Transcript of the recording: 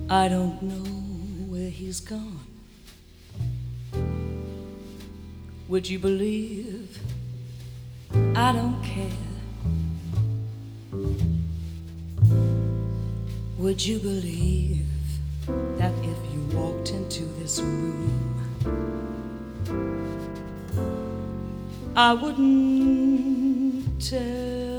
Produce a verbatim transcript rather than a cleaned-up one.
I don't know where he's gone. Would you believe I don't care? Would you believe that if you walked into this room, I wouldn't tell